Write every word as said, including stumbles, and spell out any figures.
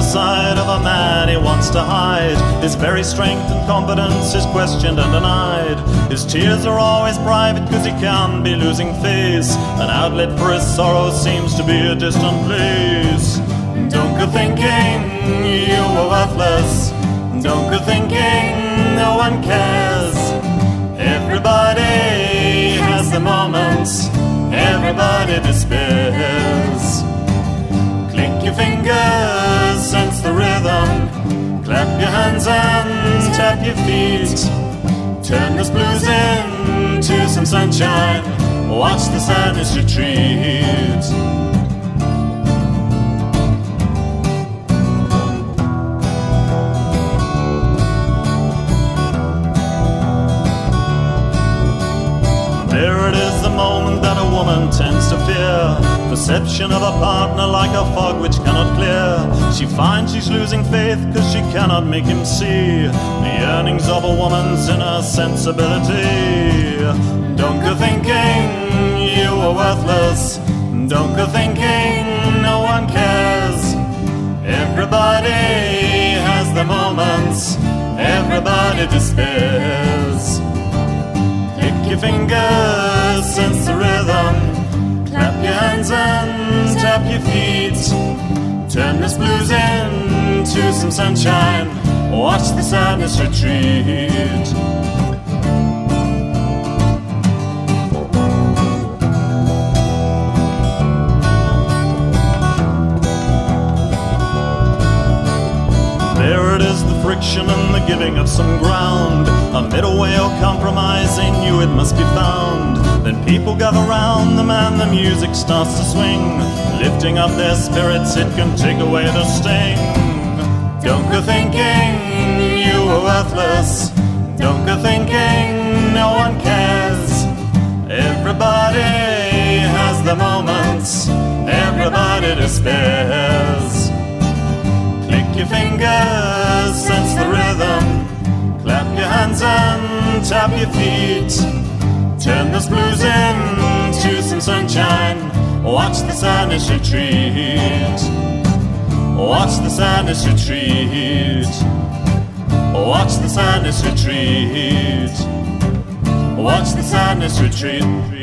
side of a man he wants to hide. His very strength and confidence is questioned and denied. His tears are always private cause he can be losing face. An outlet for his sorrow seems to be a distant place. Don't go thinking you are worthless. Don't go thinking no one cares. Everybody has the moments, everybody despairs. Click your fingers, sense the rhythm. Clap your hands and tap your feet. Turn this blues into some sunshine. Watch the sadness retreat. There it is, the moment that a woman tends to fear. Perception of a partner like a fog which cannot clear. She finds she's losing faith cause she cannot make him see the yearnings of a woman's inner sensibility. Don't go thinking you are worthless. Don't go thinking no one cares. Everybody has their moments, everybody despairs. Click your fingers, sense the rhythm. Clap your hands and tap your feet. Turn this blues into some sunshine. Watch the sadness retreat. There it is, the friction and the giving of some ground. A middle way or compromise, they knew it must be found. Then people gather round them and the music starts to swing. Lifting up their spirits, it can take away the sting. Don't go thinking you are worthless. Don't go thinking no one cares. Everybody has their moments, everybody despairs. Click your fingers, sense the rhythm. Clap your hands and tap your feet. Turn this blues into some sunshine. Watch the sadness retreat. Watch the sadness retreat. Watch the sadness retreat. Watch the sadness retreat.